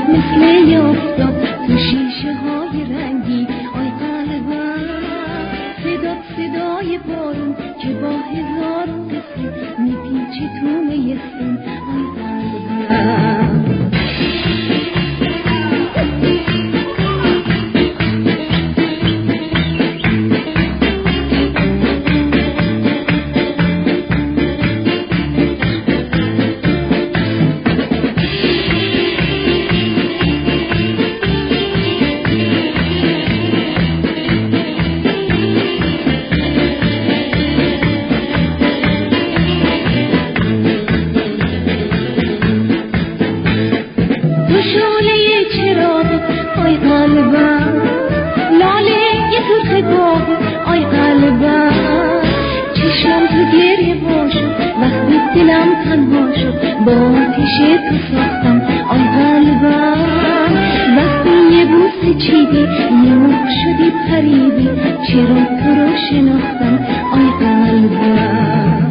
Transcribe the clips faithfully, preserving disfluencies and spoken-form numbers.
مثل یافتاب تو شیشه های رنگی. آی قلبم صدات صدای بارون که با هزار قصه میپیچه تو میستون. آی قلبم آی قلبم لاله یه سرخ باغ. آی قلبم چشمم تو گریه باشد وقتی دلم تنها شد با آتیش تو ساختم. آی قلبم وقتی یه بوسه چیدی یه موق شدی پریدی چرا تو رو شناختم. آی قلبم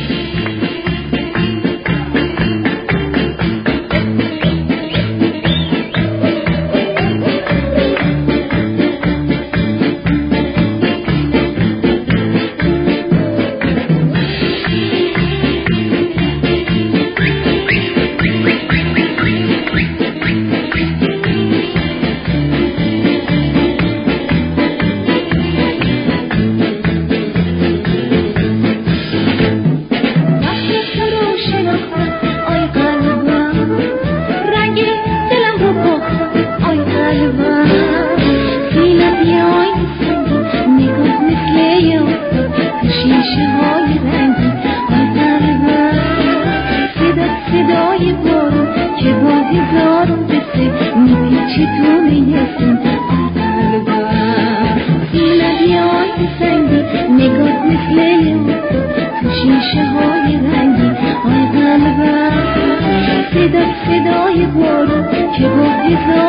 صدای بارون که با هزار قصه میپیچه تو میستون. آی قلبم سینه‌ی آی سنگی نگات مثل یافتاب تو شیشه های رنگی. آی قلبم صدات صدای بارون که با هزار